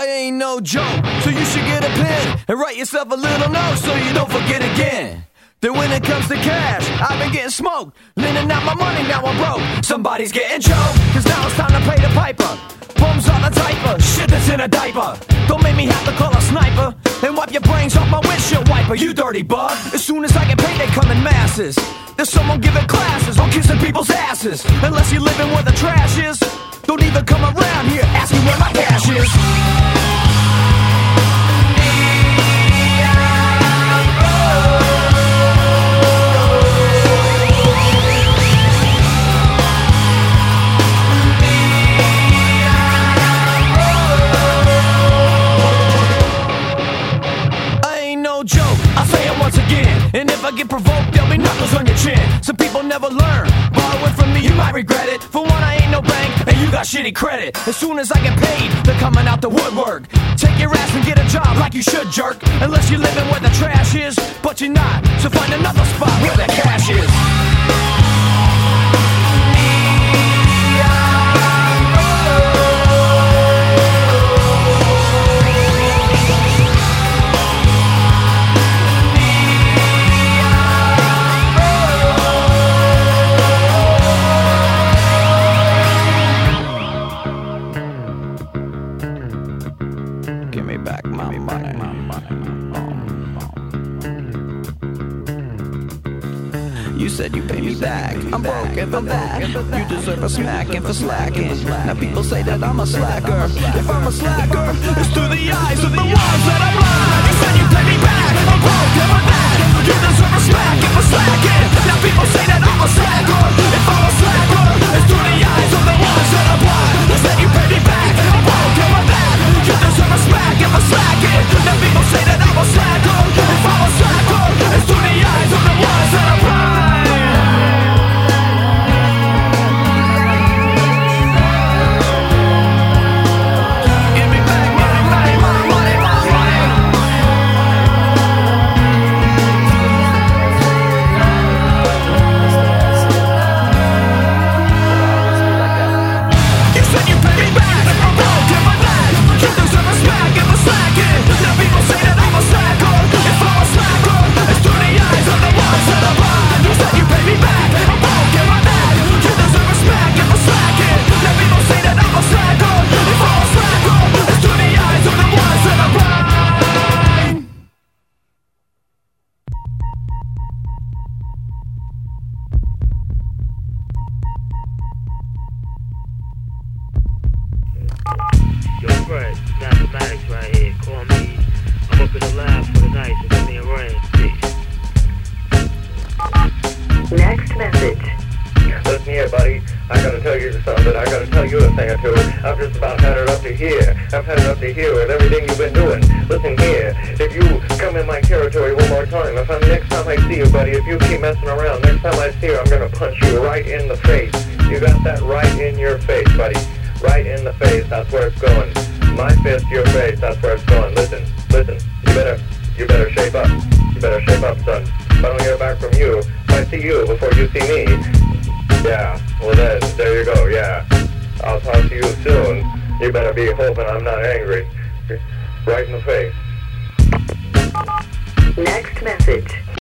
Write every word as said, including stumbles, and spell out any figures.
ain't no joke, so you should get a pen and write yourself a little note so you don't forget again. Then when it comes to cash, I've been getting smoked, lending out my money, now I'm broke. Somebody's getting choked, cause now it's time to pay the piper. Bums on the diaper, shit that's in a diaper. Don't make me have to call a sniper and wipe your brains off my windshield wiper, you dirty bug. As soon as I get paid, they come in masses. There's someone giving classes on kissing people's asses. Unless you're living where the trash is, don't even come around here asking where my cash is. And if I get provoked, there'll be knuckles on your chin. Some people never learn. Borrowing from me, you might regret it. For one, I ain't no bank, and you got shitty credit. As soon as I get paid, they're coming out the woodwork. Take your ass and get a job like you should, jerk. Unless you're living where the trash is, but you're not. So find another spot where the cash is. Give me back my money, my money. You said you pay me back. I'm broke and for that. You deserve a smacking for slacking. Now people say that I'm a slacker. If I'm a slacker, it's through the eyes of the ones that I'm blind. You said you pay me back. I'm broke and for that. You deserve a smacking for slacking. Now people say that I'm a slacker. If I'm a slacker, it's through the eyes of the ones that I'm blind. You said you pay me back. I'm broke and for that. You deserve a smacking for slacking. Now people say that I'm a slacker. If I'm a slacker, it's through the eyes of the ones that I'm blind. Yo, Fred, mathematics right here. Call me. I'm up in the lab for the night, so give me a ring. Peace. Next message. Listen here, buddy. I gotta tell you something. I gotta tell you a thing or two. I've just about had it up to here. I've had it up to here with everything you've been doing. Listen here. If you come in my territory one more time, if I'm next time I see you, buddy, if you keep messing around, next time I see you, I'm gonna punch you right in the face. You got that right in your face, buddy. Right in the face. That's where it's going. My fist, your face. That's where it's going. Listen, listen. You better, you better shape up. You better shape up, son. If I don't hear back from you, if I see you before you see me, yeah, well then, there you go, yeah. I'll talk to you soon. You better be hoping I'm not angry. Right in the face. Next message.